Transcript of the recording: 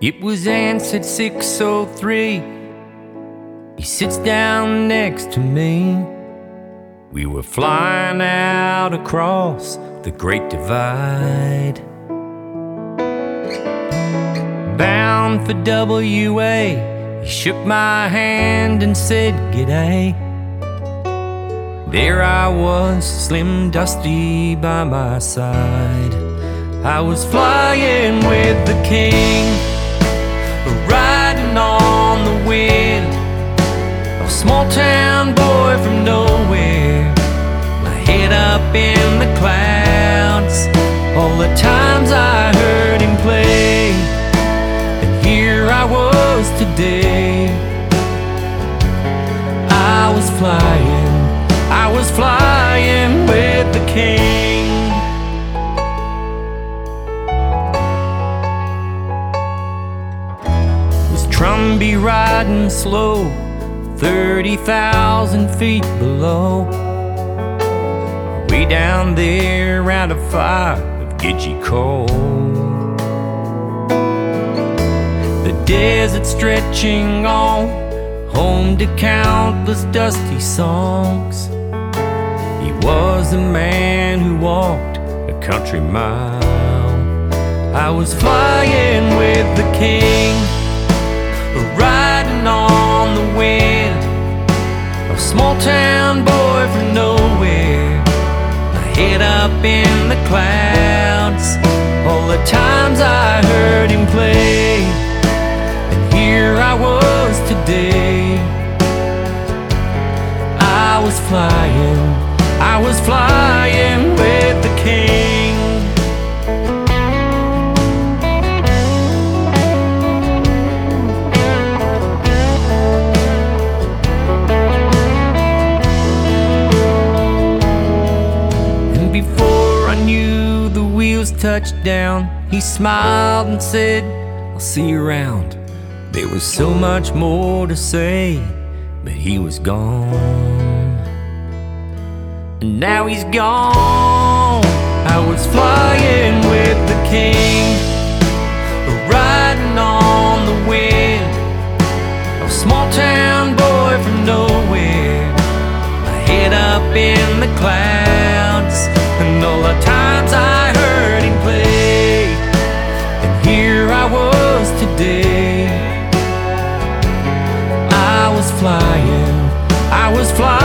It was answered 6:03. He sits down next to me. We were flying out across the Great Divide, bound for WA. He shook my hand and said, "G'day." There I was, Slim Dusty by my side. I was flying with the king, riding on the wind, a small town boy from nowhere, my head up in the clouds. All the times I heard him play, and here I was today. I was flying with the king. Was Trumby riding slow, 30,000 feet below, way down there around a fire of Gidgee coal. The desert stretching on, home to countless dusty songs. He was the man who walked a country mile. I was flying with the king, riding on the wind, a small town boy from nowhere, my head up in the clouds. All the times I heard him play, and here I was today. I was flying with the king. And before I knew the wheels touched down, he smiled and said, "I'll see you around." There was so much more to say, but he was gone. And now he's gone. I was flying with the king, riding on the wind, a small town boy from nowhere, my head up in the clouds. And all the times I heard him play, and here I was today. I was flying